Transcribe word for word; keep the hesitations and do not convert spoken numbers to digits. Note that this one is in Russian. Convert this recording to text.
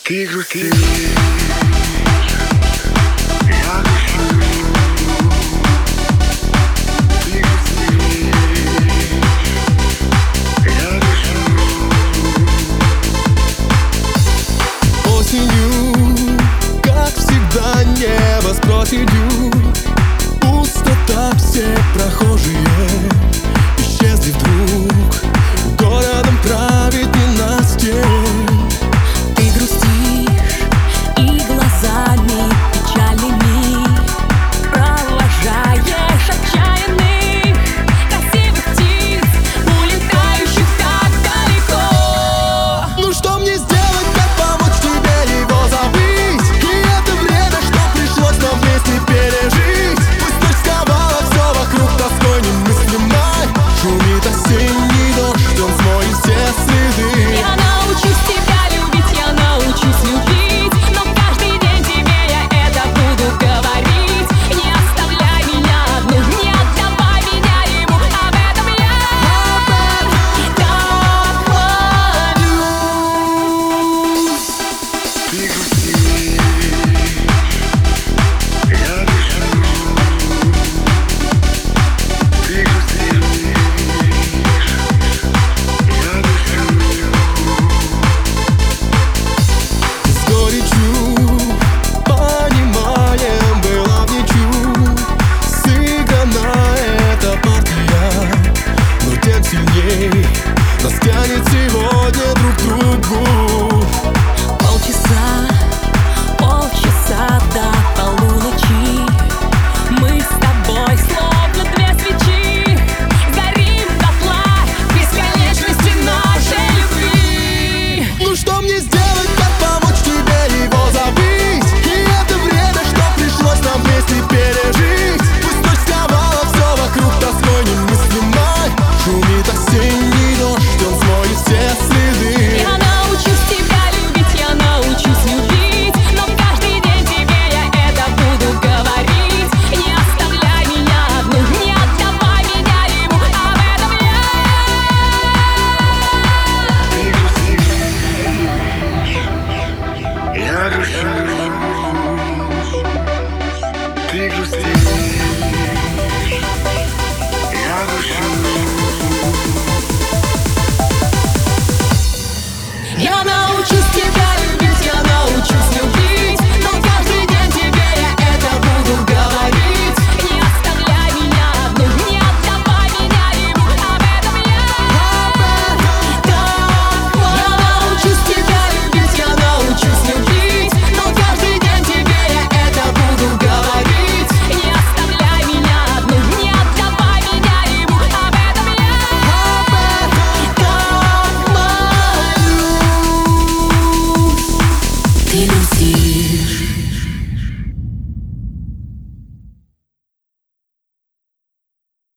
Ты грустишь, я грущу. Ты грустишь, я грущу. Осенью, как всегда, небо с проседью. Пустота, все прохожие исчезли вдруг. Городом правит ненастье. Ты грустишь и глазами печальными провожаешь отчаянных красивых птиц, улетающих так далеко. Ну что мне сделать, как помочь тебе его забыть? И это время, что пришлось нам вместе пережить. Пусть ночь сковала все вокруг тоской немыслимой. Шумит осенний дождь, он смоет все следы. Я научусь тебя любить, я научусь любить, но каждый день тебе я это буду говорить. Не оставляй меня одну, не отдавай меня ему, об этом я так молюсь. Ты грустишь, я грущу. Ты грустишь, я грущу. С горечью понимаем, была в ничью сыграна эта партия, но тем сильней нас тянет сегодня друг к другу. Полчаса, полчаса до полуночи мы с тобой словно две свечи горим дотла в бесконечности нашей любви. Ну что мне сделать, как помочь тебе его забыть? И это время, что пришлось нам вместе пережить. Пусть ночь сковала все вокруг тоской немыслимой. Шумит осенний дождь, он смоет все следы. Я научусь тебя любить, я научусь любить, но каждый день тебе я это буду говорить. Не оставляй меня одну, не отдавай меня ему, об этом я Ты грустишь, я грущу. Ты грустишь, я грущу. Я научусь тебя любить, я научусь любить, но каждый день тебе я это буду говорить. Не оставляй меня одну, не отдавай меня ему, об этом я так молюсь. Я научусь тебя любить, я научусь любить, но каждый день тебе я это буду говорить. Не оставляй меня одну, не отдавай меня ему, об этом я так молюсь. Ты грустишь,